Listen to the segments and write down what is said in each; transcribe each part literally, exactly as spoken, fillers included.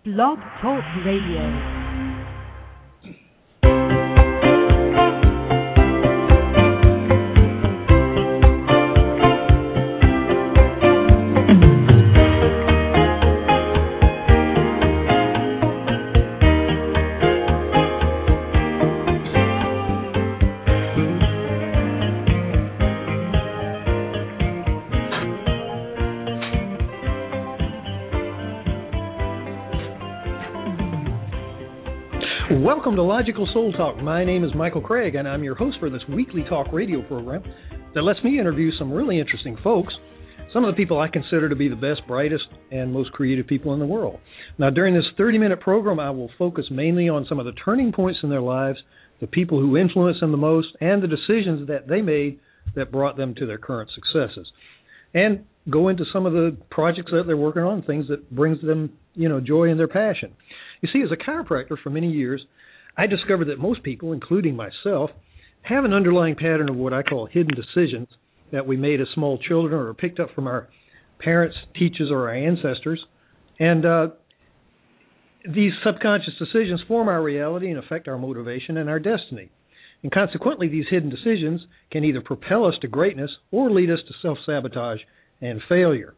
Blog Talk Radio. Welcome to Logical Soul Talk. My name is Michael Craig, and I'm your host for this weekly talk radio program that lets me interview some really interesting folks, some of the people I consider to be the best, brightest, and most creative people in the world. Now, during this thirty-minute program, I will focus mainly on some of the turning points in their lives, the people who influenced them the most, and the decisions that they made that brought them to their current successes. And go into some of the projects that they're working on, things that brings them, you know, joy and their passion. You see, as a chiropractor for many years, I discovered that most people, including myself, have an underlying pattern of what I call hidden decisions that we made as small children or picked up from our parents, teachers, or our ancestors. And uh, these subconscious decisions form our reality and affect our motivation and our destiny. And consequently, these hidden decisions can either propel us to greatness or lead us to self-sabotage and failure.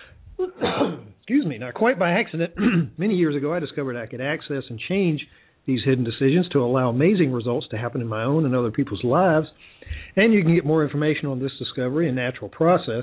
Excuse me. Now, quite by accident, many years ago, I discovered I could access and change these hidden decisions to allow amazing results to happen in my own and other people's lives. And you can get more information on this discovery and natural process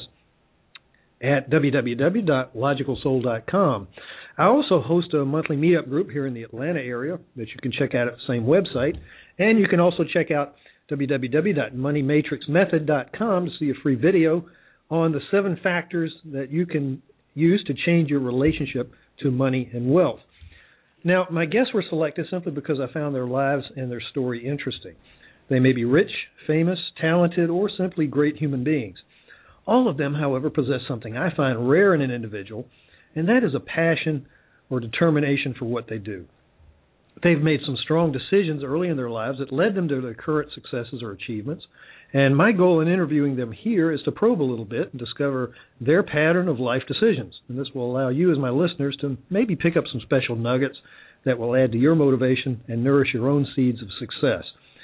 at w w w dot logical soul dot com. I also host a monthly meetup group here in the Atlanta area that you can check out at the same website. And you can also check out w w w dot money matrix method dot com to see a free video on the seven factors that you can use to change your relationship to money and wealth. Now, my guests were selected simply because I found their lives and their story interesting. They may be rich, famous, talented, or simply great human beings. All of them, however, possess something I find rare in an individual, and that is a passion or determination for what they do. They've made some strong decisions early in their lives that led them to their current successes or achievements. And my goal in interviewing them here is to probe a little bit and discover their pattern of life decisions. And this will allow you as my listeners to maybe pick up some special nuggets that will add to your motivation and nourish your own seeds of success.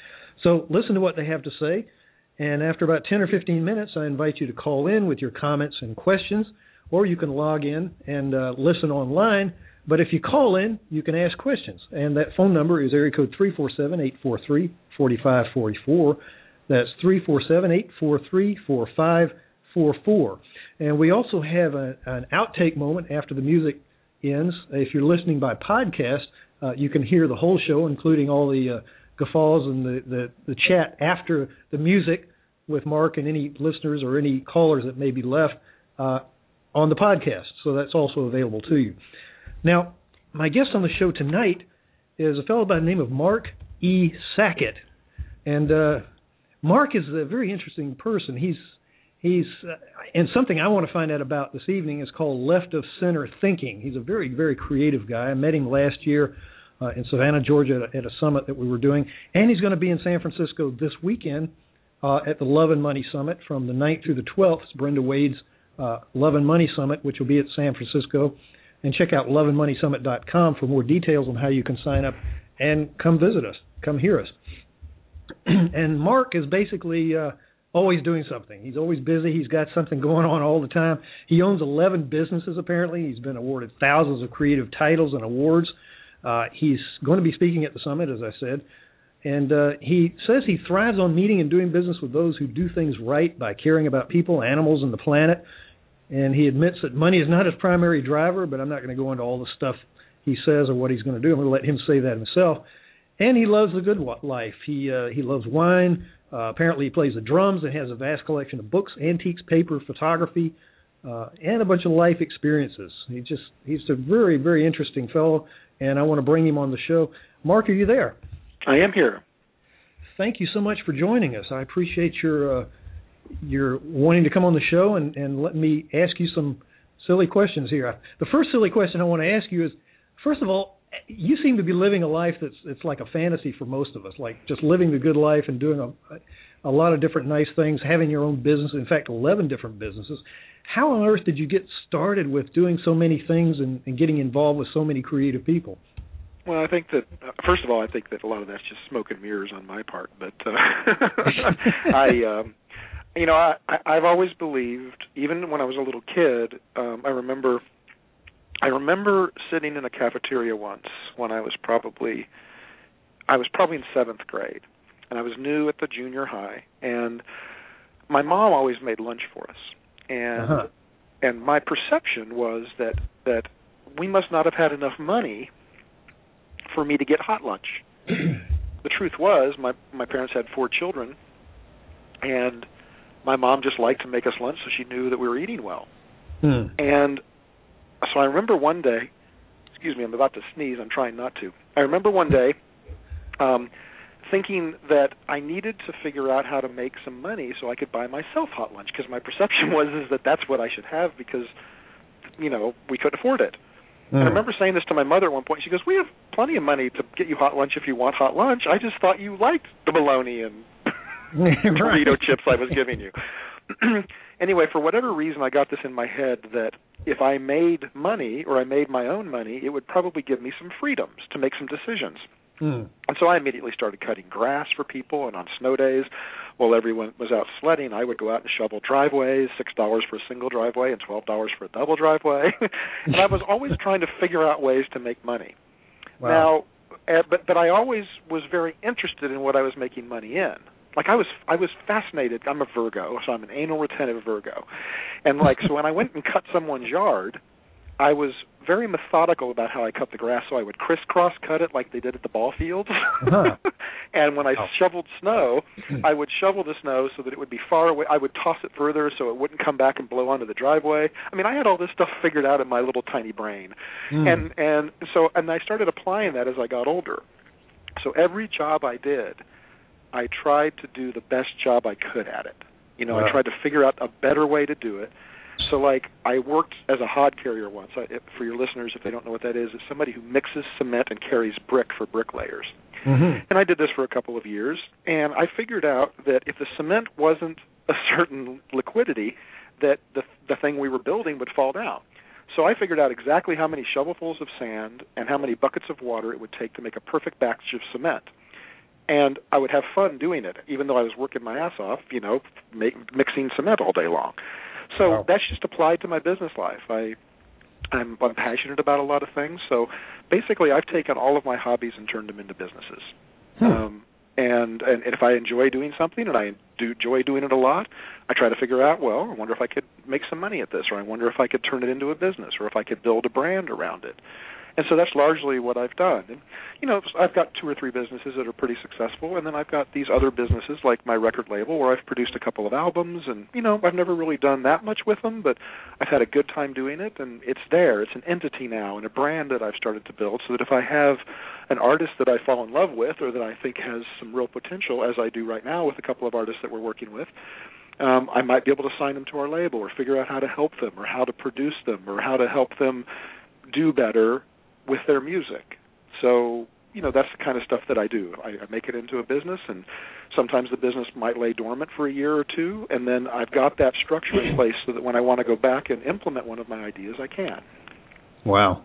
So listen to what they have to say. And after about ten or fifteen minutes, I invite you to call in with your comments and questions, or you can log in and uh, listen online. But if you call in, you can ask questions. And that phone number is area code three four seven, eight four three, four five four four. That's three four seven, eight four three, four five four four. And we also have a, an outtake moment after the music ends. If you're listening by podcast, uh, you can hear the whole show, including all the uh, guffaws and the, the, the chat after the music with Mark and any listeners or any callers that may be left uh, on the podcast. So that's also available to you. Now, my guest on the show tonight is a fellow by the name of Mark E. Sackett. And uh, Mark is a very interesting person. He's he's uh, and something I want to find out about this evening is called left of center thinking. He's a very, very creative guy. I met him last year uh, in Savannah, Georgia at a, at a summit that we were doing. And he's going to be in San Francisco this weekend uh, at the Love and Money Summit from the ninth through the twelfth. It's Brenda Wade's uh, Love and Money Summit, which will be at San Francisco. And check out love and money summit dot com for more details on how you can sign up and come visit us, come hear us. And Mark is basically uh, always doing something. He's always busy. He's got something going on all the time. He owns eleven businesses, apparently. He's been awarded thousands of creative titles and awards. Uh, he's going to be speaking at the summit, as I said. And uh, he says he thrives on meeting and doing business with those who do things right by caring about people, animals, and the planet. And he admits that money is not his primary driver, but I'm not going to go into all the stuff he says or what he's going to do. I'm going to let him say that himself. And he loves the good life. He uh, he loves wine. Uh, apparently he plays the drums and has a vast collection of books, antiques, paper, photography, uh, and a bunch of life experiences. He just he's a very, very interesting fellow, and I want to bring him on the show. Mark, are you there? I am here. Thank you so much for joining us. I appreciate your... Uh, You're wanting to come on the show and, and let me ask you some silly questions here. The first silly question I want to ask you is, first of all, you seem to be living a life that's it's like a fantasy for most of us, like just living the good life and doing a, a lot of different nice things, having your own business, in fact, eleven different businesses. how on earth did you get started with doing so many things and, and getting involved with so many creative people? Well, I think that, uh, first of all, I think that a lot of that's just smoke and mirrors on my part. But uh, I, um, you know, I, I've always believed, even when I was a little kid, um, I remember, I remember sitting in a cafeteria once when I was probably, I was probably in seventh grade, and I was new at the junior high, and my mom always made lunch for us, and uh-huh. and my perception was that that we must not have had enough money for me to get hot lunch. The truth was, my my parents had four children, and my mom just liked to make us lunch so she knew that we were eating well. Hmm. And so I remember one day, excuse me, I'm about to sneeze, I'm trying not to. I remember one day um, thinking that I needed to figure out how to make some money so I could buy myself hot lunch, because my perception was is that that's what I should have because, you know, we couldn't afford it. Mm. And I remember saying this to my mother at one point. She goes, we have plenty of money to get you hot lunch if you want hot lunch. I just thought you liked the bologna and Dorito chips I was giving you. Anyway, for whatever reason, I got this in my head that if I made money or I made my own money, it would probably give me some freedoms to make some decisions. Mm. And so I immediately started cutting grass for people, and on snow days, while everyone was out sledding, I would go out and shovel driveways, six dollars for a single driveway and twelve dollars for a double driveway. And I was always trying to figure out ways to make money. Wow. Now, uh, but but I always was very interested in what I was making money in. Like I was I was fascinated. I'm a Virgo, so I'm an anal retentive Virgo. And like so when I went and cut someone's yard, I was very methodical about how I cut the grass, so I would crisscross cut it like they did at the ball fields. Uh-huh. And when I oh. shoveled snow, I would shovel the snow so that it would be far away. I would toss it further so it wouldn't come back and blow onto the driveway. I mean, I had all this stuff figured out in my little tiny brain. Mm. And and so and I started applying that as I got older. So every job I did, I tried to do the best job I could at it. You know, wow. I tried to figure out a better way to do it. So, like, I worked as a hod carrier once. I, for your listeners, if they don't know what that is, it's somebody who mixes cement and carries brick for bricklayers. Mm-hmm. And I did this for a couple of years, and I figured out that if the cement wasn't a certain liquidity, that the the thing we were building would fall down. So I figured out exactly how many shovelfuls of sand and how many buckets of water it would take to make a perfect batch of cement. And I would have fun doing it, even though I was working my ass off, you know, make, mixing cement all day long. So wow. that's just applied to my business life. I, I'm, I'm passionate about a lot of things. So basically I've taken all of my hobbies and turned them into businesses. Hmm. Um, and, and if I enjoy doing something, and I do enjoy doing it a lot, I try to figure out, well, I wonder if I could make some money at this, or I wonder if I could turn it into a business, or if I could build a brand around it. And so that's largely what I've done. And, you know, I've got two or three businesses that are pretty successful, and then I've got these other businesses like my record label where I've produced a couple of albums, and, you know, I've never really done that much with them, but I've had a good time doing it, and it's there. It's an entity now and a brand that I've started to build so that if I have an artist that I fall in love with or that I think has some real potential, as I do right now with a couple of artists that we're working with, um, I might be able to sign them to our label or figure out how to help them or how to produce them or how to help them do better with their music. So, you know, that's the kind of stuff that I do. I, I make it into a business, and sometimes the business might lay dormant for a year or two, and then I've got that structure in place so that when I want to go back and implement one of my ideas, I can. Wow.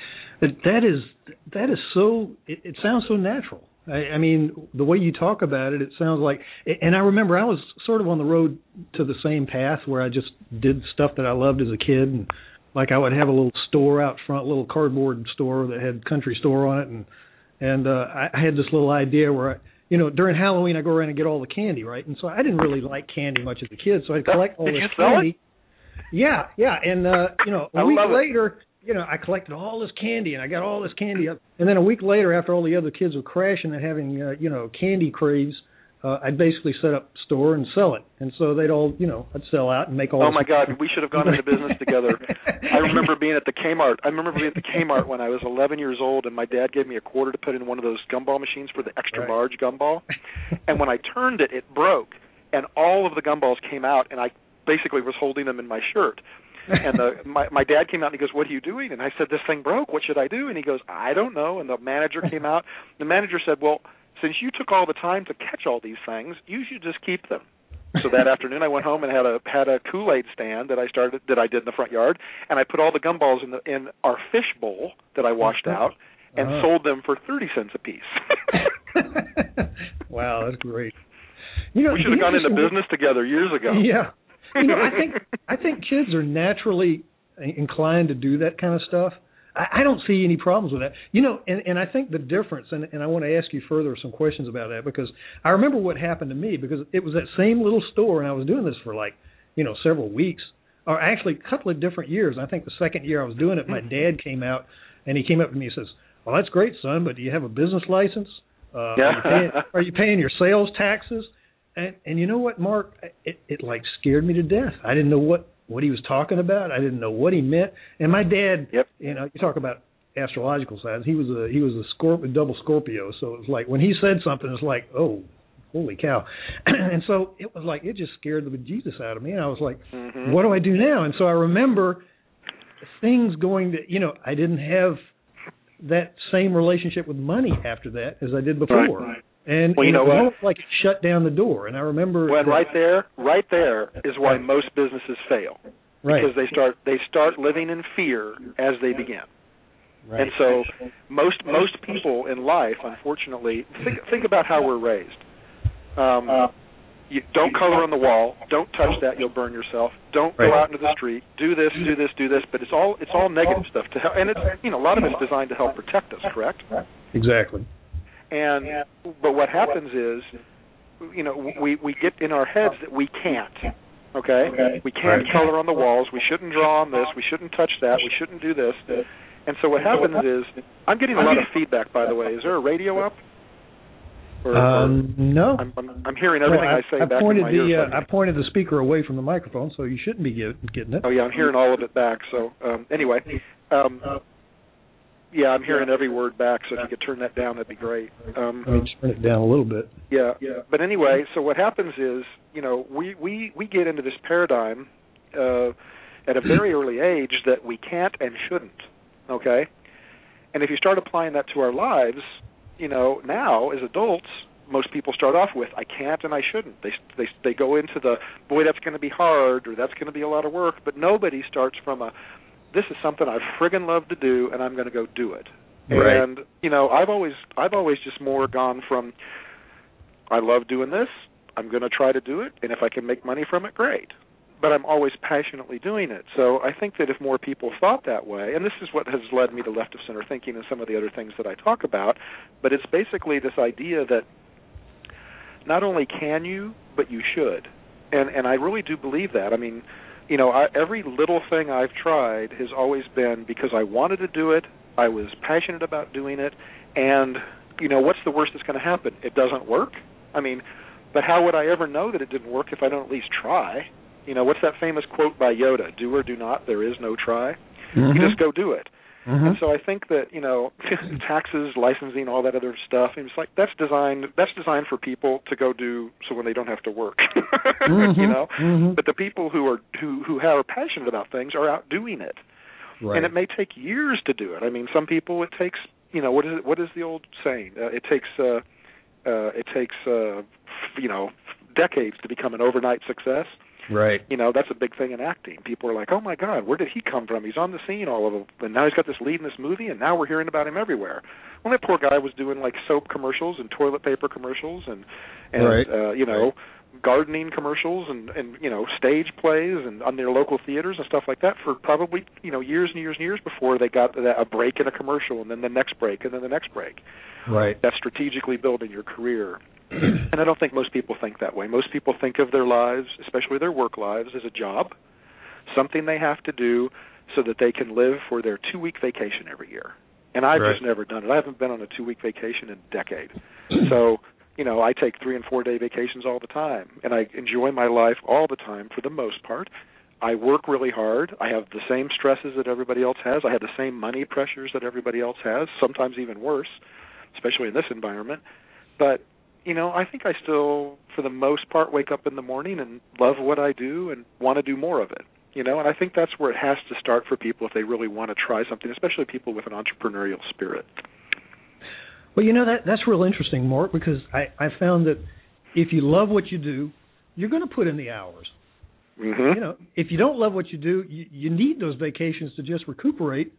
That is, that is so, it, it sounds so natural. I, I mean, the way you talk about it, it sounds like, and I remember I was sort of on the road to the same path where I just did stuff that I loved as a kid, and like I would have a little store out front, a little cardboard store that had country store on it, and and uh, I, I had this little idea where, I, you know, during Halloween I go around and get all the candy, right? And so I didn't really like candy much as a kid, so I'd collect all Did this you sell candy. It? Yeah, yeah, and uh, you know, a I week love later, it. you know, I collected all this candy, and I got all this candy up, and then a week later, after all the other kids were crashing and having, uh, you know, candy craves, Uh, I'd basically set up a store and sell it. And so they'd all, you know, I'd sell out and make all Oh, this my God, we should have gone into business together. I remember being at the Kmart. I remember being at the Kmart when I was eleven years old, and my dad gave me a quarter to put in one of those gumball machines for the extra right. large gumball. And when I turned it, it broke, and all of the gumballs came out, and I basically was holding them in my shirt. And the, my, my dad came out, and he goes, "What are you doing?" And I said, "This thing broke. What should I do?" And he goes, "I don't know." And the manager came out. The manager said, "Well, since you took all the time to catch all these things, you should just keep them." So that afternoon, I went home and had a had a Kool-Aid stand that I started that I did in the front yard, and I put all the gumballs in the in our fish bowl that I washed out, and uh-huh. sold them for thirty cents a piece. Wow, that's great. You know, we should have gone into business together years ago. Yeah, you know, I think I think kids are naturally inclined to do that kind of stuff. I, I don't see any problems with that. You know, and, and I think the difference, and, and I want to ask you further some questions about that, because I remember what happened to me, because it was that same little store, and I was doing this for like, you know, several weeks, or actually a couple of different years. I think the second year I was doing it, my dad came out, and he came up to me and says, "Well, that's great, son, but do you have a business license? Uh, yeah. are, you paying, are you paying your sales taxes?" And, and you know what, Mark? It, it like scared me to death. I didn't know what what he was talking about. I didn't know what he meant. And my dad, yep. you know, you talk about astrological signs. He was a he was a Scorpio, double Scorpio. So it was like when he said something, it's like, oh, holy cow. And so it was like, it just scared the bejesus out of me. And I was like, mm-hmm. what do I do now? And so I remember things going to, you know, I didn't have that same relationship with money after that as I did before. Right, right. And, well, you and know it what? Like it shut down the door. And I remember well, that, right there, right there is why most businesses fail. Right. Because they start they start living in fear as they begin. Right. And so most most people in life, unfortunately, think think about how we're raised. Um, you don't color on the wall. Don't touch that; you'll burn yourself. Don't right. go out into the street. Do this, do this, do this. But it's all it's all negative stuff to help, and it's you know a lot of it's designed to help protect us. Correct? Exactly. And but what happens is, you know, we we get in our heads that we can't. Okay, we can't right. color on the walls. We shouldn't draw on this. We shouldn't touch that. We shouldn't do this. And so what happens is, I'm getting a lot of feedback. By the way, is there a radio up? Or, um, or no. I'm, I'm, I'm hearing everything well, I, I say I back pointed in my the, ears. Uh, I pointed the speaker away from the microphone, so you shouldn't be get, getting it. Oh yeah, I'm hearing all of it back. So um, anyway, um, yeah, I'm hearing every word back. So if you could turn that down, that'd be great. Um, Let me just turn it down a little bit. Yeah, yeah. But anyway, so what happens is, you know, we we we get into this paradigm uh, at a very early age that we can't and shouldn't. Okay, and if you start applying that to our lives, you know, now as adults, most people start off with I can't and I shouldn't. They they they go into the boy that's going to be hard or that's going to be a lot of work, but nobody starts from a this is something I friggin' love to do and I'm going to go do it. Right. And you know, I've always I've always just more gone from I love doing this, I'm going to try to do it, and if I can make money from it, great. But I'm always passionately doing it. So I think that if more people thought that way, and this is what has led me to left of center thinking and some of the other things that I talk about, but it's basically this idea that not only can you, but you should. And and I really do believe that. I mean, you know, I, every little thing I've tried has always been because I wanted to do it, I was passionate about doing it, and, you know, what's the worst that's going to happen? It doesn't work? I mean, but how would I ever know that it didn't work if I don't at least try? You know, what's that famous quote by Yoda? Do or do not, there is no try. Mm-hmm. You just go do it. Mm-hmm. And so I think that, you know, taxes, licensing, all that other stuff, it's like that's designed that's designed for people to go do so when they don't have to work. mm-hmm. You know? Mm-hmm. But the people who are who, who are passionate about things are out doing it. Right. And it may take years to do it. I mean, some people it takes, you know, what is it, what is the old saying? Uh, it takes uh, uh, it takes uh, you know, decades to become an overnight success. Right. You know, that's a big thing in acting. People are like, oh, my God, where did he come from? He's on the scene all of them. And now he's got this lead in this movie, and now we're hearing about him everywhere. Well, that poor guy was doing, like, soap commercials and toilet paper commercials and, and right. uh, you know, right. gardening commercials and, and, you know, stage plays and on their local theaters and stuff like that for probably, you know, years and years and years before they got a break in a commercial and then the next break and then the next break. Right. That's strategically building your career. And I don't think most people think that way. Most people think of their lives, especially their work lives, as a job, something they have to do so that they can live for their two-week vacation every year. And I've right. just never done it. I haven't been on a two-week vacation in a decade. So, you know, I take three- and four-day vacations all the time, and I enjoy my life all the time for the most part. I work really hard. I have the same stresses that everybody else has. I have the same money pressures that everybody else has, sometimes even worse, especially in this environment. But you know, I think I still, for the most part, wake up in the morning and love what I do and want to do more of it, you know, and I think that's where it has to start for people if they really want to try something, especially people with an entrepreneurial spirit. Well, you know, that that's real interesting, Mark, because I, I found that if you love what you do, you're going to put in the hours. Mm-hmm. You know, if you don't love what you do, you, you need those vacations to just recuperate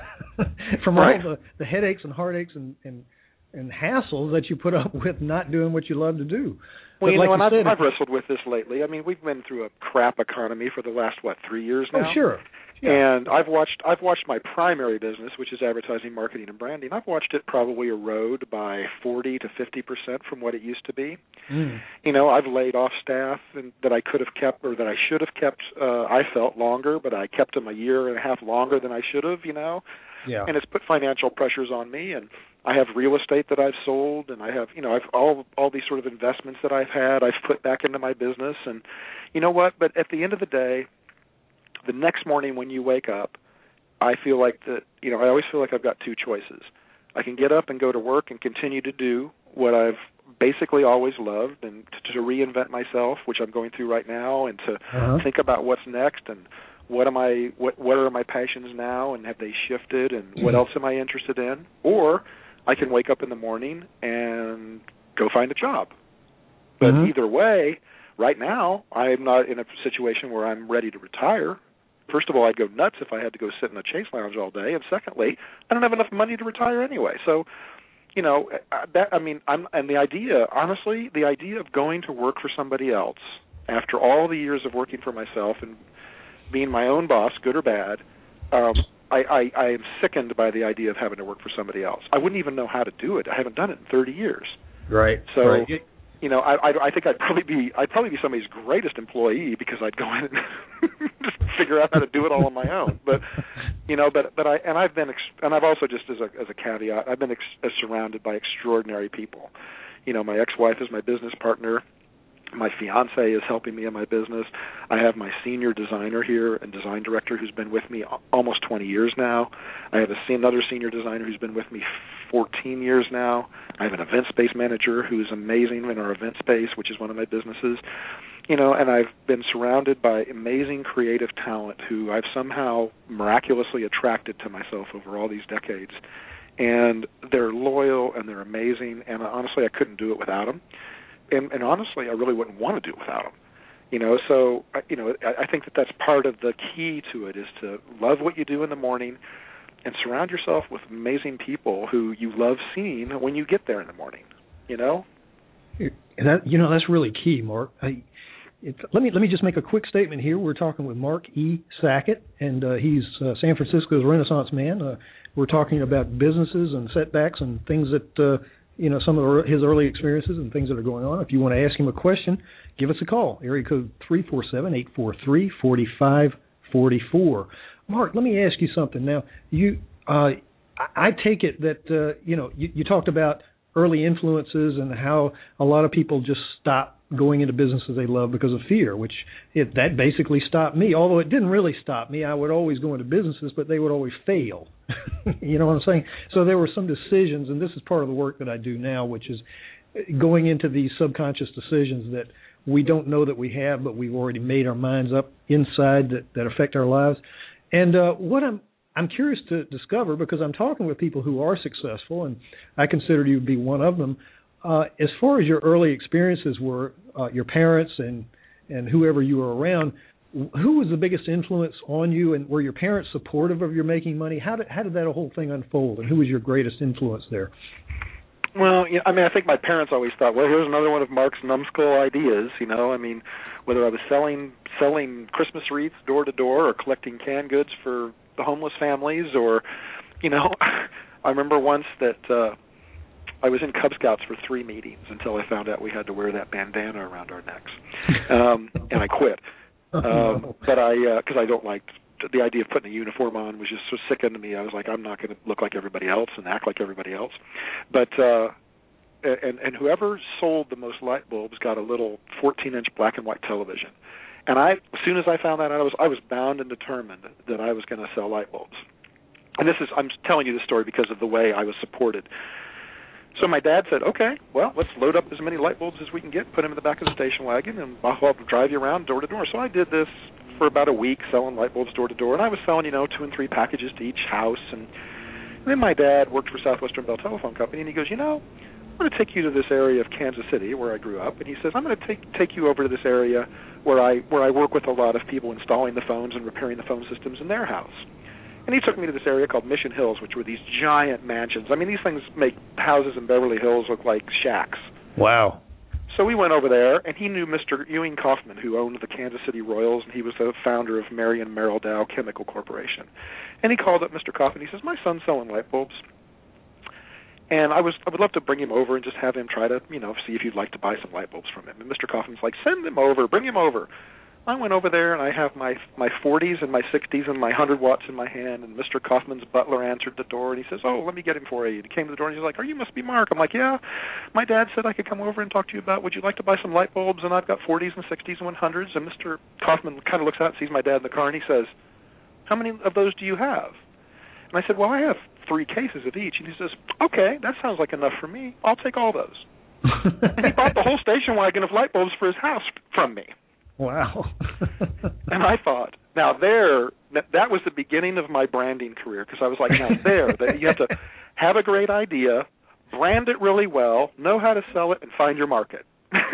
from right. all the, the headaches and heartaches and, and and hassles that you put up with not doing what you love to do. Well, but you like know, and you I've, said, I've wrestled with this lately. I mean, we've been through a crap economy for the last, what, three years now? Oh, sure. Yeah. And I've watched I've watched my primary business, which is advertising, marketing, and branding. I've watched it probably erode by forty to fifty percent from what it used to be. Mm. You know, I've laid off staff and, that I could have kept or that I should have kept. Uh, I felt longer, but I kept them a year and a half longer than I should have. You know, yeah. And it's put financial pressures on me. And I have real estate that I've sold, and I have you know I've all all these sort of investments that I've had. I've put back into my business, and you know what? But at the end of the day, the next morning when you wake up, I feel like that, you know, I always feel like I've got two choices. I can get up and go to work and continue to do what I've basically always loved, and to, to reinvent myself, which I'm going through right now, and to uh-huh. think about what's next and what am I, what what are my passions now, and have they shifted, and mm-hmm. what else am I interested in? Or I can wake up in the morning and go find a job. But mm-hmm. either way, right now, I'm not in a situation where I'm ready to retire. First of all, I'd go nuts if I had to go sit in a Chase Lounge all day, and secondly, I don't have enough money to retire anyway. So, you know, that I mean, I'm and the idea, honestly, the idea of going to work for somebody else after all the years of working for myself and being my own boss, good or bad, um, I, I, I am sickened by the idea of having to work for somebody else. I wouldn't even know how to do it. I haven't done it in thirty years. Right. So. Right. You know, I, I I think I'd probably be I'd probably be somebody's greatest employee because I'd go in and just figure out how to do it all on my own. But you know, but but I and I've been ex- and I've also just as a as a caveat, I've been ex- surrounded by extraordinary people. You know, my ex-wife is my business partner. My fiance is helping me in my business. I have my senior designer here and design director who's been with me almost twenty years now. I have a, another senior designer who's been with me fourteen years now. I have an event space manager who's amazing in our event space, which is one of my businesses. You know, and I've been surrounded by amazing creative talent who I've somehow miraculously attracted to myself over all these decades. And they're loyal and they're amazing, and honestly, I couldn't do it without them. And, and honestly, I really wouldn't want to do it without them. You know, so, you know, I, I think that that's part of the key to it is to love what you do in the morning and surround yourself with amazing people who you love seeing when you get there in the morning, you know? And that, you know, that's really key, Mark. I, it's, let me let me just make a quick statement here. We're talking with Mark E. Sackett, and uh, he's uh, San Francisco's Renaissance man. Uh, we're talking about businesses and setbacks and things that uh, you know, some of his early experiences and things that are going on. If you want to ask him a question, give us a call. Area code three four seven, eight four three, four five four four. Mark, let me ask you something. Now, you, uh, I take it that, uh, you know, you, you talked about early influences and how a lot of people just stop going into businesses they love because of fear, which it, that basically stopped me. Although it didn't really stop me. I would always go into businesses, but they would always fail. You know what I'm saying? So there were some decisions, and this is part of the work that I do now, which is going into these subconscious decisions that we don't know that we have, but we've already made our minds up inside that, that affect our lives. And uh, what I'm I'm curious to discover, because I'm talking with people who are successful, and I consider you to be one of them. Uh, as far as your early experiences were, uh, your parents and, and whoever you were around, who was the biggest influence on you, and were your parents supportive of your making money? How did how did that whole thing unfold, and who was your greatest influence there? Well, you know, I mean, I think my parents always thought, well, here's another one of Mark's numbskull ideas, you know. I mean, whether I was selling selling Christmas wreaths door to door or collecting canned goods for the homeless families, or, you know, I remember once that uh, I was in Cub Scouts for three meetings until I found out we had to wear that bandana around our necks, um, and I quit. Um, but I, because uh, I don't like the idea of putting a uniform on was just so sickening to me. I was like, I'm not going to look like everybody else and act like everybody else. But uh, and and whoever sold the most light bulbs got a little fourteen inch black and white television. And I, as soon as I found that out, I was I was bound and determined that I was going to sell light bulbs. And this is I'm telling you this story because of the way I was supported. So my dad said, okay, well, let's load up as many light bulbs as we can get, put them in the back of the station wagon, and I'll help drive you around door to door. So I did this for about a week, selling light bulbs door to door, and I was selling, you know, two and three packages to each house. And, And then my dad worked for Southwestern Bell Telephone Company, and he goes, you know, I'm going to take you to this area of Kansas City where I grew up, and he says, I'm going to take take you over to this area where I where I work with a lot of people installing the phones and repairing the phone systems in their house. And he took me to this area called Mission Hills, which were these giant mansions. I mean, these things make houses in Beverly Hills look like shacks. Wow. So we went over there, and he knew Mister Ewing Kaufman, who owned the Kansas City Royals, and he was the founder of Marion Merrill Dow Chemical Corporation. And he called up Mister Kaufman. He says, my son's selling light bulbs, and I was I would love to bring him over and just have him try to, you know, see if you'd like to buy some light bulbs from him. And Mister Kaufman's like, send him over, bring him over. I went over there, and I have my my forties and my sixties and my one hundred watts in my hand, and Mister Kaufman's butler answered the door, and he says, oh, let me get him for you. And he came to the door, and he's like, oh, you must be Mark. I'm like, yeah. My dad said I could come over and talk to you about, would you like to buy some light bulbs? And I've got forties and sixties and one hundreds. And Mister Kaufman kind of looks out and sees my dad in the car, and he says, how many of those do you have? And I said, well, I have three cases of each. And he says, okay, that sounds like enough for me. I'll take all those. And he bought the whole station wagon of light bulbs for his house from me. Wow. And I thought, now there, that was the beginning of my branding career, because I was like, now there, that you have to have a great idea, brand it really well, know how to sell it, and find your market.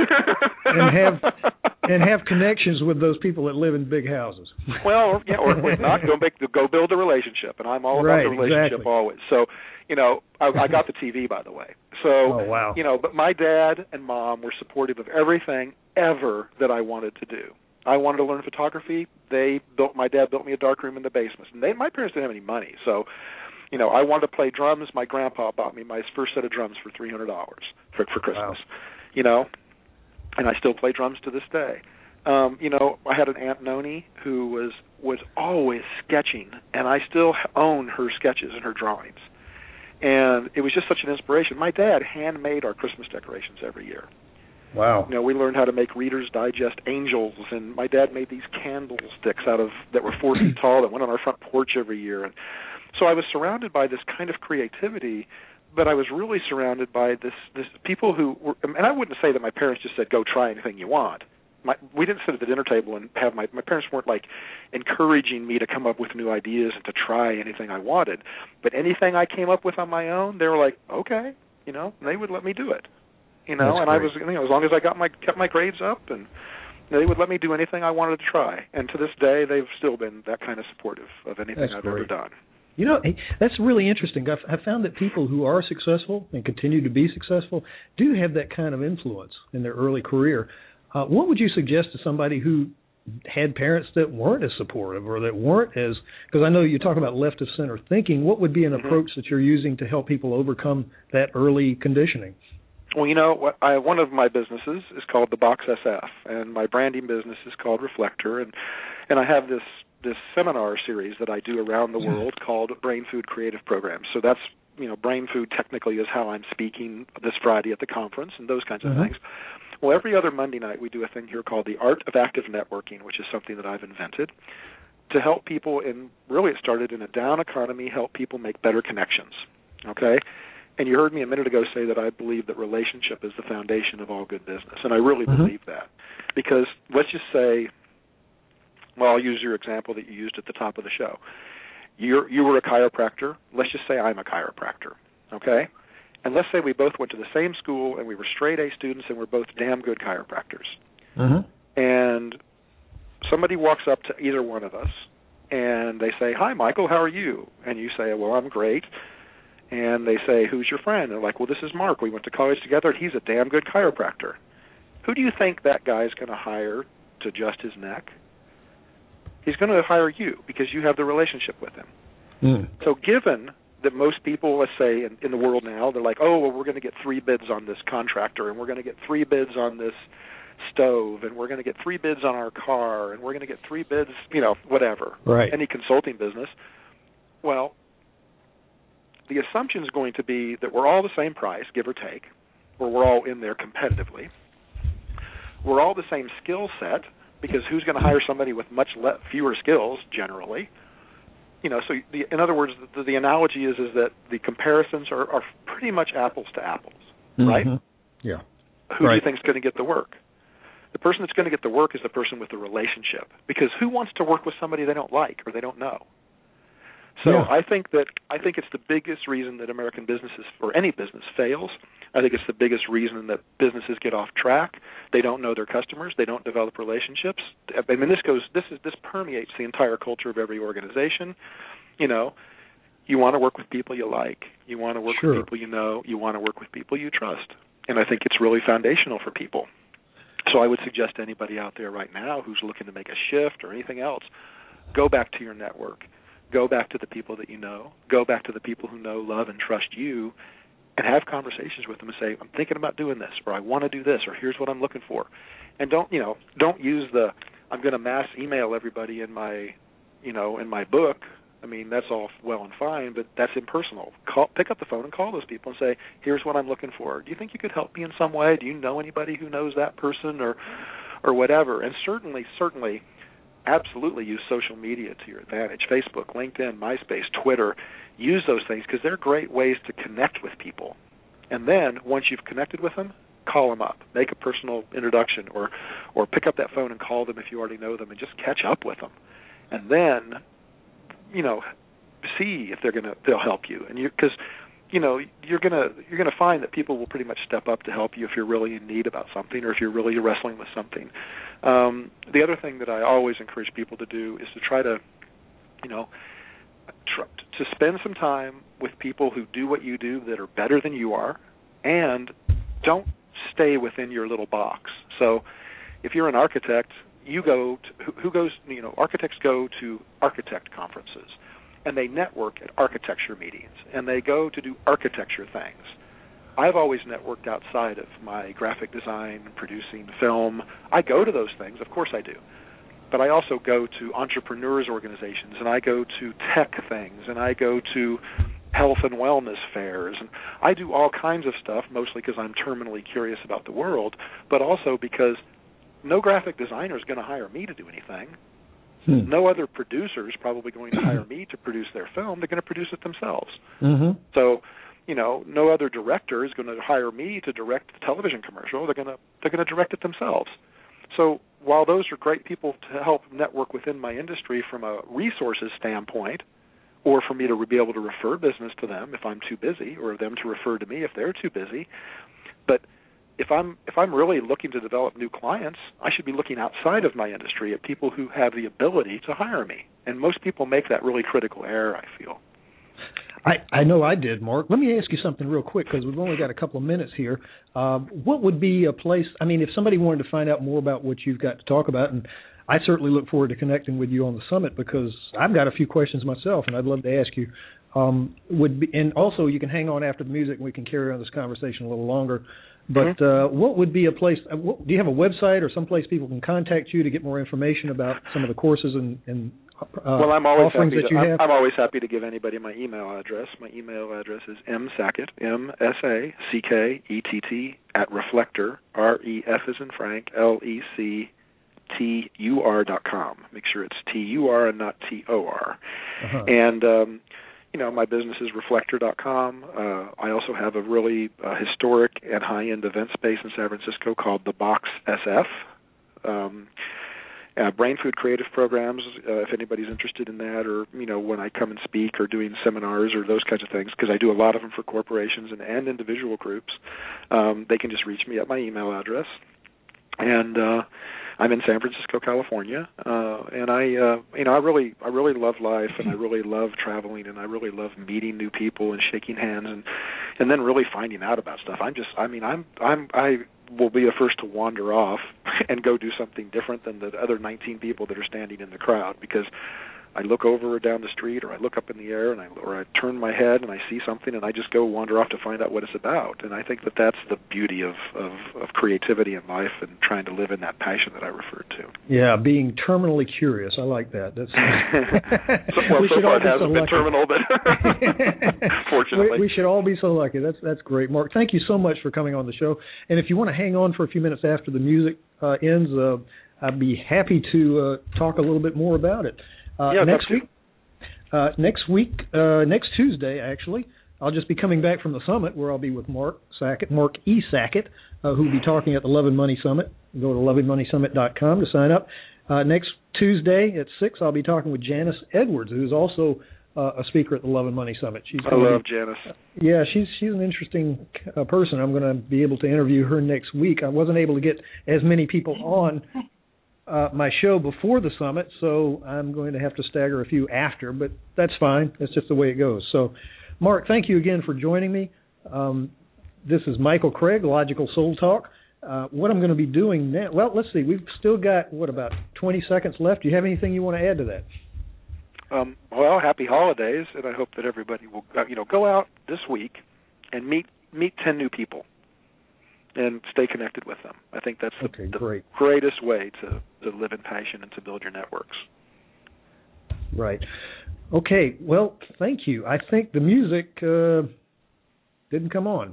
and have and have connections with those people that live in big houses. Well, yeah, or if not, go make go build a relationship, and I'm all about right, the relationship exactly. always. So, you know, I, I got the T V, by the way. So, oh, wow. you know, but my dad and mom were supportive of everything ever that I wanted to do. I wanted to learn photography. They built my dad built me a dark room in the basement. And they, my parents didn't have any money, so. You know, I wanted to play drums. My grandpa bought me my first set of drums for three hundred dollars for for Christmas. Wow. You know, and I still play drums to this day. Um, you know, I had an Aunt Noni who was was always sketching, and I still own her sketches and her drawings. And it was just such an inspiration. My dad handmade our Christmas decorations every year. Wow. You know, we learned how to make Reader's Digest angels, and my dad made these candlesticks out of that were four feet tall that went on our front porch every year. And so I was surrounded by this kind of creativity, but I was really surrounded by this, this people who were, and I wouldn't say that my parents just said, go try anything you want. My, we didn't sit at the dinner table and have my, my parents weren't like encouraging me to come up with new ideas and to try anything I wanted. But anything I came up with on my own, they were like, okay, you know, and they would let me do it. You know, That's and great. I was, you know, as long as I got my kept my grades up, and they would let me do anything I wanted to try. And to this day, they've still been that kind of supportive of anything That's I've great. ever done. You know, that's really interesting. I've, I've found that people who are successful and continue to be successful do have that kind of influence in their early career. Uh, what would you suggest to somebody who had parents that weren't as supportive or that weren't as, because I know you talk about left of center thinking, what would be an mm-hmm. approach that you're using to help people overcome that early conditioning? Well, you know, what I, one of my businesses is called the Box S F, and my branding business is called Reflector, and, and I have this this seminar series that I do around the world called Brain Food Creative Programs. So that's, you know, brain food technically is how I'm speaking this Friday at the conference and those kinds of uh-huh. things. Well, every other Monday night we do a thing here called the Art of Active Networking, which is something that I've invented to help people in, really it started in a down economy, help people make better connections, okay? And you heard me a minute ago say that I believe that relationship is the foundation of all good business, and I really uh-huh. believe that. Because let's just say, well, I'll use your example that you used at the top of the show. You're, you were a chiropractor. Let's just say I'm a chiropractor, okay? And let's say we both went to the same school and we were straight A students and we're both damn good chiropractors. Uh-huh. And somebody walks up to either one of us and they say, hi, Michael, how are you? And you say, well, I'm great. And they say, who's your friend? They're like, well, this is Mark. We went to college together. He's a damn good chiropractor. Who do you think that guy's going to hire to adjust his neck? He's going to hire you because you have the relationship with him. Mm. So given that most people, let's say, in, in the world now, they're like, oh, well, we're going to get three bids on this contractor, and we're going to get three bids on this stove, and we're going to get three bids on our car, and we're going to get three bids, you know, whatever. Right. Any consulting business. Well, the assumption is going to be that we're all the same price, give or take, or we're all in there competitively. We're all the same skill set, because who's going to hire somebody with much le- fewer skills generally? You know, so the, in other words, the, the analogy is is that the comparisons are, are pretty much apples to apples, mm-hmm. right? Yeah. Who right. do you think is going to get the work? The person that's going to get the work is the person with the relationship, because who wants to work with somebody they don't like or they don't know? So yeah. I think that I think it's the biggest reason that American businesses, or any business, fails. I think it's the biggest reason that businesses get off track. They don't know their customers. They don't develop relationships. I mean, this goes. This is this permeates the entire culture of every organization. You know, you want to work with people you like. You want to work sure. with people you know. You want to work with people you trust. And I think it's really foundational for people. So I would suggest to anybody out there right now who's looking to make a shift or anything else, go back to your network. Go back to the people that you know. Go back to the people who know, love, and trust you, and have conversations with them and say, I'm thinking about doing this, or I want to do this, or here's what I'm looking for. And don't, you know, don't use the, I'm going to mass email everybody in my, you know, in my book. I mean, that's all well and fine, but that's impersonal. Call, pick up the phone and call those people and say, here's what I'm looking for. Do you think you could help me in some way? Do you know anybody who knows that person, or, or whatever? And certainly, certainly, absolutely use social media to your advantage. Facebook, LinkedIn, MySpace, Twitter. Use those things because they're great ways to connect with people. And then once you've connected with them, call them up. Make a personal introduction, or or pick up that phone and call them if you already know them, and just catch up with them. And then, you know, see if they're gonna they'll help you. And you because you know you're gonna you're gonna find that people will pretty much step up to help you if you're really in need about something, or if you're really wrestling with something. Um, the other thing that I always encourage people to do is to try to, you know, try to spend some time with people who do what you do that are better than you are, and don't stay within your little box. So, if you're an architect, you go to, who, who goes, you know, architects go to architect conferences, and they network at architecture meetings, and they go to do architecture things. I've always networked outside of my graphic design, producing film. I go to those things, of course I do. But I also go to entrepreneurs organizations, and I go to tech things, and I go to health and wellness fairs. And I do all kinds of stuff, mostly because I'm terminally curious about the world, but also because no graphic designer is going to hire me to do anything. Hmm. No other producer is probably going to hire me to produce their film. They're going to produce it themselves. Mm-hmm. So, you know, no other director is going to hire me to direct the television commercial. They're going to they're going to direct it themselves. So while those are great people to help network within my industry from a resources standpoint, or for me to be able to refer business to them if I'm too busy, or them to refer to me if they're too busy, but if I'm if I'm really looking to develop new clients, I should be looking outside of my industry at people who have the ability to hire me. And most people make that really critical error, I feel. I, I know I did, Mark. Let me ask you something real quick, because we've only got a couple of minutes here. Um, what would be a place, I mean, if somebody wanted to find out more about what you've got to talk about, and I certainly look forward to connecting with you on the summit, because I've got a few questions myself, and I'd love to ask you. Um, would be, and also, you can hang on after the music, and we can carry on this conversation a little longer. But uh, what would be a place, uh, what, do you have a website or someplace people can contact you to get more information about some of the courses and, and uh, well, I'm always offerings happy that to, you I'm, have? I'm always happy to give anybody my email address. My email address is msackett, M S A C K E T T, at Reflector, R E F as in Frank, L E C T U R dot com. Make sure it's T U R and not T O R. Uh-huh. And, um, you know, my business is reflector dot com. Uh, I also have a really uh, historic and high-end event space in San Francisco called the Box S F. Um, uh, Brain Food Creative Programs, uh, if anybody's interested in that, or, you know, when I come and speak or doing seminars or those kinds of things, because I do a lot of them for corporations and, and individual groups, um, they can just reach me at my email address. And uh, I'm in San Francisco, California, uh, and I, uh, you know, I really, I really love life, and I really love traveling, and I really love meeting new people and shaking hands, and and then really finding out about stuff. I'm just, I mean, I'm, I'm, I will be the first to wander off and go do something different than the other nineteen people that are standing in the crowd, because I look over or down the street, or I look up in the air, and I, or I turn my head and I see something, and I just go wander off to find out what it's about. And I think that that's the beauty of, of, of creativity in life, and trying to live in that passion that I referred to. Yeah, being terminally curious. I like that. That's so, well, we so should far all it be hasn't so been lucky. terminal, but fortunately. We, we should all be so lucky. That's that's great, Mark. Thank you so much for coming on the show. And if you want to hang on for a few minutes after the music uh, ends, uh, I'd be happy to uh, talk a little bit more about it. Uh, yeah, next week. Uh, next week, uh, next Tuesday, actually, I'll just be coming back from the summit, where I'll be with Mark Sackett, Mark E. Sackett, uh, who will be talking at the Love and Money Summit. Go to love and money summit dot com to sign up. Uh, next Tuesday at six, I'll be talking with Janice Edwards, who's also uh, a speaker at the Love and Money Summit. She's I love be, Janice. Yeah, she's she's an interesting uh, person. I'm going to be able to interview her next week. I wasn't able to get as many people on uh, my show before the summit, so I'm going to have to stagger a few after, but that's fine. That's just the way it goes. So, Mark, thank you again for joining me. Um, this is Michael Craig, Logical Soul Talk. Uh, what I'm going to be doing now, well, let's see. We've still got, what, about twenty seconds left. Do you have anything you want to add to that? Um, well, happy holidays, and I hope that everybody will, uh, you know, go out this week and meet meet ten new people and stay connected with them. I think that's the, okay, the great. greatest way to, to live in passion and to build your networks. Right. Okay, well, thank you. I think the music uh, didn't come on.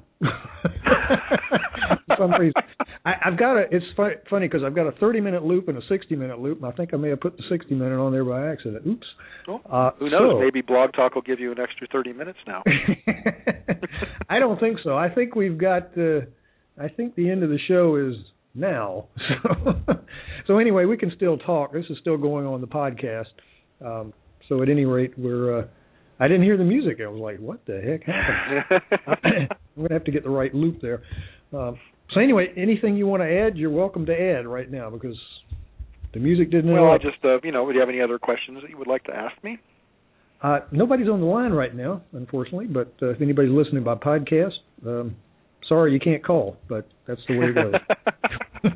For some reason. I, I've got a, it's fu- funny because I've got a thirty-minute loop and a sixty-minute loop, and I think I may have put the sixty-minute on there by accident. Oops. Well, uh, who knows? So, maybe Blog Talk will give you an extra thirty minutes now. I don't think so. I think we've got, uh, I think the end of the show is now. So, so anyway, we can still talk. This is still going on the podcast. Um, so at any rate, we're, uh, I didn't hear the music. I was like, what the heck happened? I'm going to have to get the right loop there. Um, so anyway, anything you want to add, you're welcome to add right now because the music didn't Well, I interrupt. just, uh, you know, do you have any other questions that you would like to ask me? Uh, nobody's on the line right now, unfortunately, but uh, if anybody's listening by podcast, um, sorry you can't call, but that's the way it goes.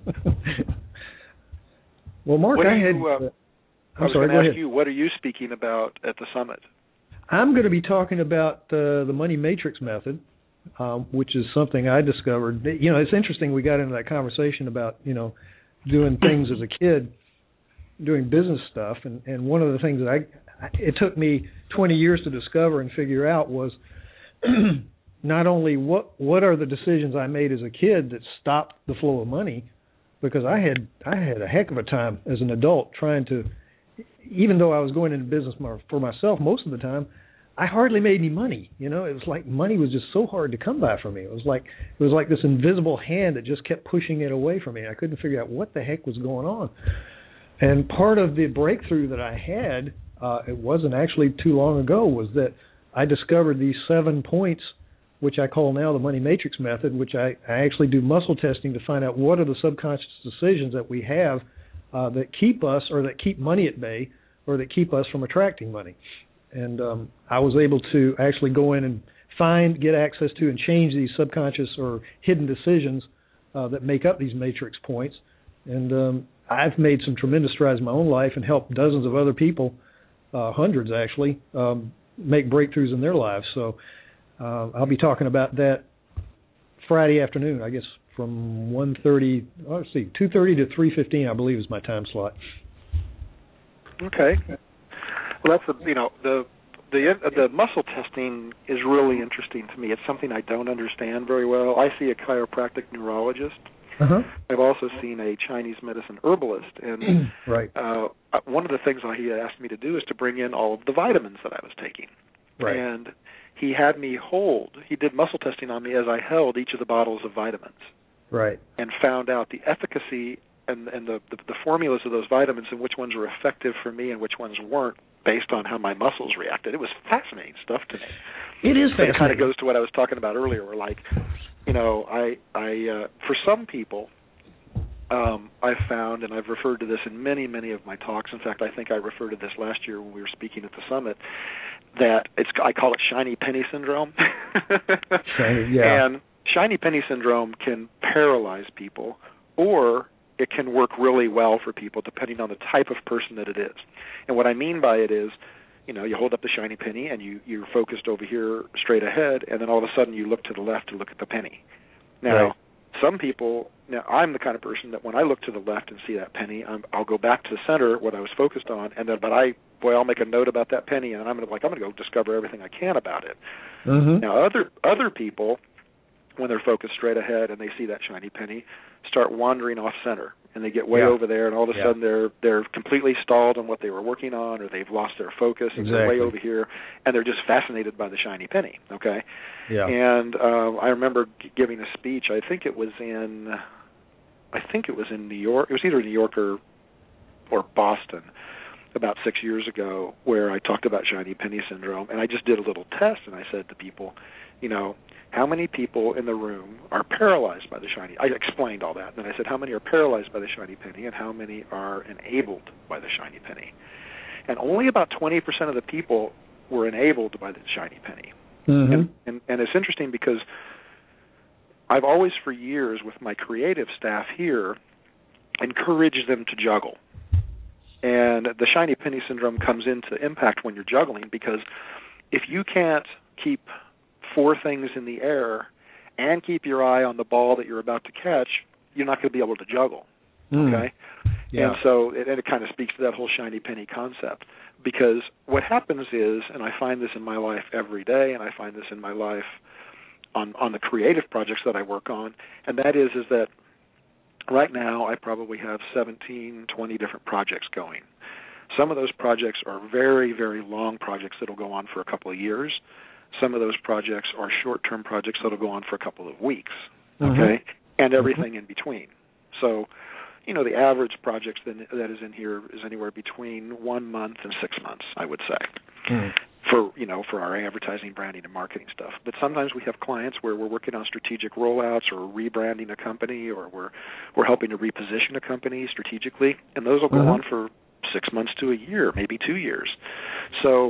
Well, Mark, what I you, had... Uh, Uh, I I'm was sorry, going go to ask ahead. you, what are you speaking about at the summit? I'm going to be talking about uh, the money matrix method, um, which is something I discovered. You know, it's interesting we got into that conversation about, you know, doing things as a kid, doing business stuff. And, and one of the things that I, it took me twenty years to discover and figure out was not only what, what are the decisions I made as a kid that stopped the flow of money, because I had, I had a heck of a time as an adult trying to, even though I was going into business for myself most of the time, I hardly made any money. You know, it was like money was just so hard to come by for me. It was like it was like this invisible hand that just kept pushing it away from me. I couldn't figure out what the heck was going on. And part of the breakthrough that I had, uh, it wasn't actually too long ago, was that I discovered these seven points, which I call now the money matrix method, which I, I actually do muscle testing to find out what are the subconscious decisions that we have Uh, that keep us or that keep money at bay or that keep us from attracting money. And um, I was able to actually go in and find, get access to, and change these subconscious or hidden decisions uh, that make up these matrix points. And um, I've made some tremendous strides in my own life and helped dozens of other people, uh, hundreds actually, um, make breakthroughs in their lives. So uh, I'll be talking about that Friday afternoon, I guess, from one thirty, oh, let's see, two thirty to three fifteen, I believe, is my time slot. Okay. Well, that's the, you know, the the the muscle testing is really interesting to me. It's something I don't understand very well. I see a chiropractic neurologist. Uh-huh. I've also seen a Chinese medicine herbalist, and right. uh, one of the things that he asked me to do is to bring in all of the vitamins that I was taking. Right. And he had me hold. He did muscle testing on me as I held each of the bottles of vitamins. Right. And found out the efficacy and, and the, the, the formulas of those vitamins and which ones were effective for me and which ones weren't based on how my muscles reacted. It was fascinating stuff to me. It is fascinating. It kind of goes to what I was talking about earlier, where like, you know, I, I uh, for some people, um, I've found, and I've referred to this in many, many of my talks. In fact, I think I referred to this last year when we were speaking at the summit, that it's, I call it shiny penny syndrome. Shiny, yeah. And shiny penny syndrome can paralyze people, or it can work really well for people depending on the type of person that it is. And what I mean by it is, you know, you hold up the shiny penny and you, you're focused over here straight ahead, and then all of a sudden you look to the left to look at the penny. Now, right. some people, now I'm the kind of person that when I look to the left and see that penny, I'm, I'll go back to the center, what I was focused on, and then, but I, boy, I'll make a note about that penny, and I'm gonna, like, I'm going to go discover everything I can about it. Mm-hmm. Now, other other people, when they're focused straight ahead and they see that shiny penny, start wandering off center, and they get way yeah. over there, and all of a yeah. sudden they're they're completely stalled on what they were working on, or they've lost their focus, and exactly. they're way over here, and they're just fascinated by the shiny penny. Okay, yeah. And um, I remember g- giving a speech. I think it was in, I think it was in New York. It was either New York or or Boston. about six years ago where I talked about shiny penny syndrome, and I just did a little test, and I said to people, you know, how many people in the room are paralyzed by the shiny? I explained all that, and then I said, how many are paralyzed by the shiny penny, and how many are enabled by the shiny penny? And only about twenty percent of the people were enabled by the shiny penny. Mm-hmm. And, and, and it's interesting because I've always, for years, with my creative staff here, encouraged them to juggle. And the shiny penny syndrome comes into impact when you're juggling, because if you can't keep four things in the air and keep your eye on the ball that you're about to catch, you're not going to be able to juggle. Mm. Okay? Yeah. And so it, and it kind of speaks to that whole shiny penny concept, because what happens is, and I find this in my life every day, and I find this in my life on, on the creative projects that I work on, and that is is that right now I probably have seventeen, twenty different projects going. Some of those projects are very, very long projects that will go on for a couple of years. Some of those projects are short-term projects that will go on for a couple of weeks, okay, mm-hmm. and everything mm-hmm. in between. So, you know, the average project that, that is in here is anywhere between one month and six months, I would say, mm. for, you know, for our advertising, branding, and marketing stuff. But sometimes we have clients where we're working on strategic rollouts or rebranding a company, or we're we're helping to reposition a company strategically, and those will go mm-hmm. on for six months to a year, maybe two years. So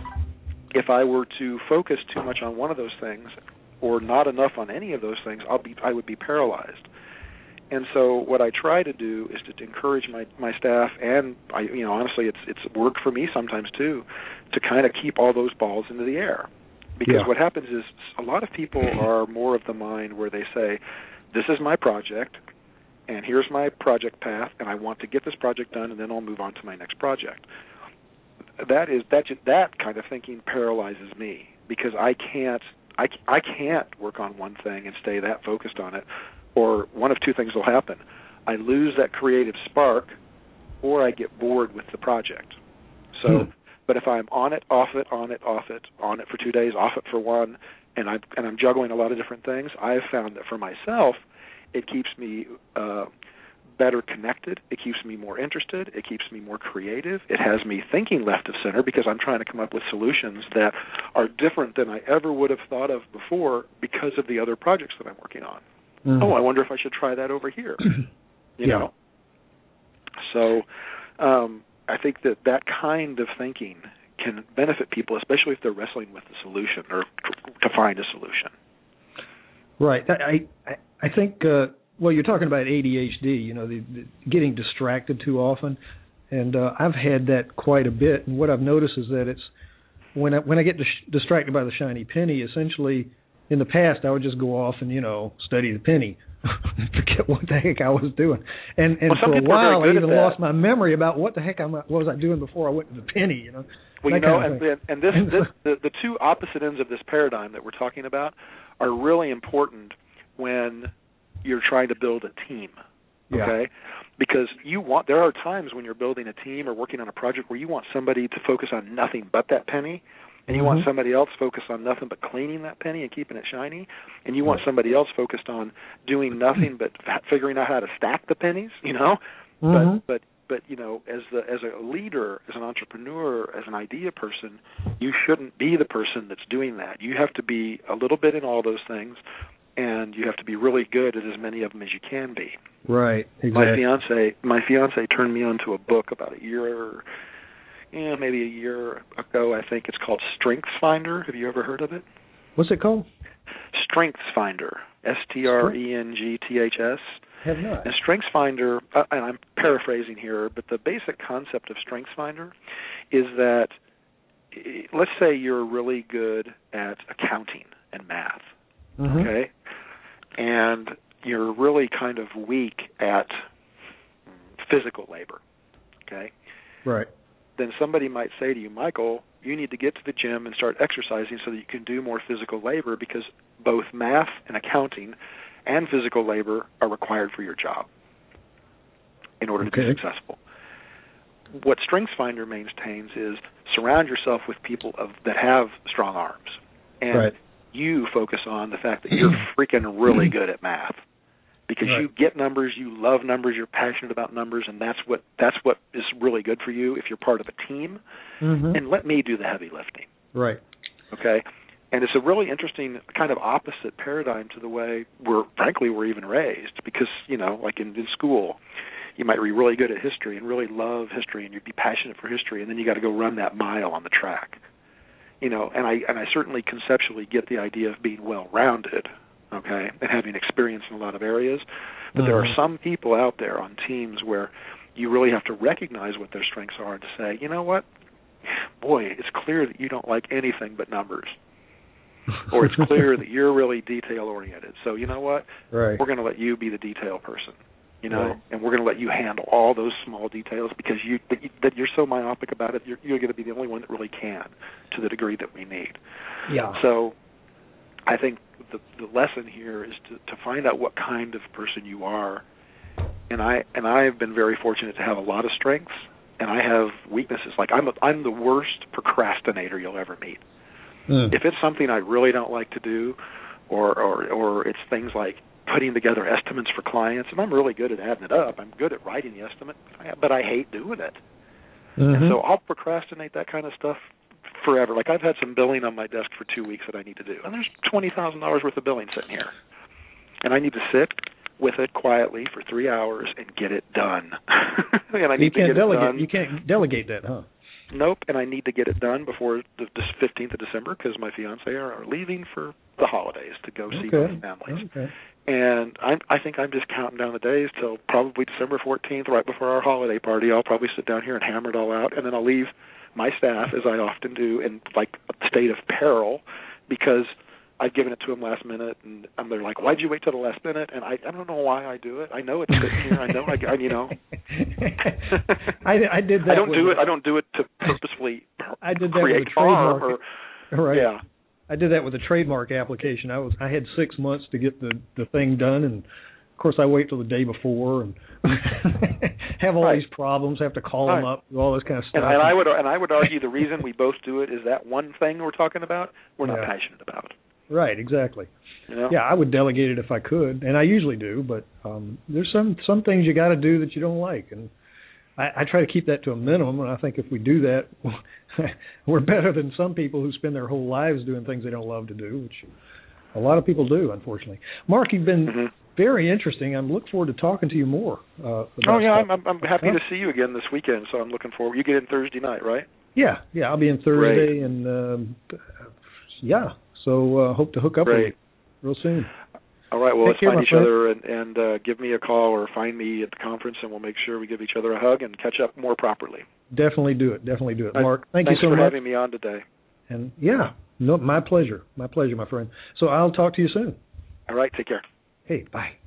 if I were to focus too much on one of those things or not enough on any of those things, I'll be I would be paralyzed. And so what I try to do is to encourage my, my staff, and I, you know, honestly, it's it's worked for me sometimes too, to kind of keep all those balls into the air. Because yeah. what happens is a lot of people are more of the mind where they say, this is my project, and here's my project path, and I want to get this project done, and then I'll move on to my next project. That is that that kind of thinking paralyzes me, because I can't I, I can't work on one thing and stay that focused on it. Or one of two things will happen. I lose that creative spark, or I get bored with the project. So, hmm. but if I'm on it, off it, on it, off it, on it for two days, off it for one, and I'm, and I'm juggling a lot of different things, I've found that for myself, it keeps me uh, better connected. It keeps me more interested. It keeps me more creative. It has me thinking left of center, because I'm trying to come up with solutions that are different than I ever would have thought of before because of the other projects that I'm working on. Mm-hmm. Oh, I wonder if I should try that over here. You yeah. know? So um, I think that that kind of thinking can benefit people, especially if they're wrestling with the solution or to find a solution. Right. I I, I think, uh, well, you're talking about A D H D, you know, the, the getting distracted too often. And uh, I've had that quite a bit. And what I've noticed is that it's when I, when I get dis- distracted by the shiny penny, essentially, in the past, I would just go off and, you know, study the penny, forget what the heck I was doing. And and well, for a while, I even lost my memory about what the heck I what was I doing before I went to the penny, you know. Well, you know, and, and this, this the, the two opposite ends of this paradigm that we're talking about are really important when you're trying to build a team, okay? Yeah. Because you want there are times when you're building a team or working on a project where you want somebody to focus on nothing but that penny. And you mm-hmm. want somebody else focused on nothing but cleaning that penny and keeping it shiny. And you want somebody else focused on doing nothing but figuring out how to stack the pennies, you know. Mm-hmm. But, but, but you know, as the as a leader, as an entrepreneur, as an idea person, you shouldn't be the person that's doing that. You have to be a little bit in all those things, and you have to be really good at as many of them as you can be. Right, exactly. My fiance, my fiance turned me on to a book about a year Yeah, maybe a year ago, I think. It's called Strengths Finder. Have you ever heard of it? What's it called? Strengths Finder, S T R E N G T H S. Have not. And Strengths Finder, uh, and I'm paraphrasing here, but the basic concept of Strengths Finder is that, let's say you're really good at accounting and math, mm-hmm. okay? And you're really kind of weak at physical labor, okay? Right. Then somebody might say to you, Michael, you need to get to the gym and start exercising so that you can do more physical labor, because both math and accounting and physical labor are required for your job in order okay. to be successful. What StrengthsFinder maintains is surround yourself with people of, that have strong arms, and right. you focus on the fact that you're freaking really good at math, because right. you get numbers, you love numbers, you're passionate about numbers, and that's what that's what is really good for you if you're part of a team. Mm-hmm. And let me do the heavy lifting. Right. Okay? And it's a really interesting kind of opposite paradigm to the way we're, frankly, we're even raised. Because, you know, like in, in school, you might be really good at history and really love history and you'd be passionate for history, and then you got to go run that mile on the track. You know, and I and I certainly conceptually get the idea of being well-rounded, okay, and having experience in a lot of areas. But mm-hmm. there are some people out there on teams where you really have to recognize what their strengths are and to say, you know what, boy, it's clear that you don't like anything but numbers. Or it's clear that you're really detail-oriented. So you know what? Right. We're going to let you be the detail person, you know, right. and we're going to let you handle all those small details because you that, you, that you're so myopic about it, you're, you're going to be the only one that really can to the degree that we need. Yeah. So I think the, the lesson here is to, to find out what kind of person you are. And I and I have been very fortunate to have a lot of strengths, and I have weaknesses. Like I'm a, I'm the worst procrastinator you'll ever meet. Mm. If it's something I really don't like to do, or, or or it's things like putting together estimates for clients, and I'm really good at adding it up. I'm good at writing the estimate, but I hate doing it. Mm-hmm. And so I'll procrastinate that kind of stuff forever. Like I've had some billing on my desk for two weeks that I need to do, and there's twenty thousand dollars worth of billing sitting here, and I need to sit with it quietly for three hours and get it done. and I you need can't to get delegate. it done. You can't delegate that, huh? Nope, and I need to get it done before the, the fifteenth of December because my fiancé are, are leaving for the holidays to go see okay. both families. Okay. And I'm, I think I'm just counting down the days till probably December fourteenth, right before our holiday party. I'll probably sit down here and hammer it all out, and then I'll leave my staff, as I often do, in like a state of peril because I've given it to them last minute, and, and they're like, "Why'd you wait till the last minute?" And I, I don't know why I do it. I know it's sitting here. I know I, I you know. I, I did that. I don't with, do it. I don't do it to purposefully I did that create with a trademark. harm. Or, right. Yeah. I did that with a trademark application. I was I had six months to get the, the thing done, and of course I wait till the day before and have all right. these problems. Have to call right. them up, do all this kind of stuff. And, and I would and I would argue the reason we both do it is that one thing we're talking about we're not yeah. passionate about. Right, exactly. You know? Yeah, I would delegate it if I could, and I usually do. But um, there's some some things you got to do that you don't like, and I, I try to keep that to a minimum. And I think if we do that, we're better than some people who spend their whole lives doing things they don't love to do, which a lot of people do, unfortunately. Mark, you've been mm-hmm. very interesting. I'm looking forward to talking to you more. Uh, about oh yeah, stuff. I'm, I'm happy huh? to see you again this weekend. So I'm looking forward. You get in Thursday night, right? Yeah, yeah. I'll be in Thursday, Great. and um, yeah. So uh, hope to hook up Great. with you real soon. All right, well, Take let's care, find each friend. other and, and uh, give me a call or find me at the conference, and we'll make sure we give each other a hug and catch up more properly. Definitely do it. Definitely do it. I, Mark, thank thanks you so for much. having me on today. And, yeah, no, my pleasure. My pleasure, my friend. So I'll talk to you soon. All right, take care. Hey, bye.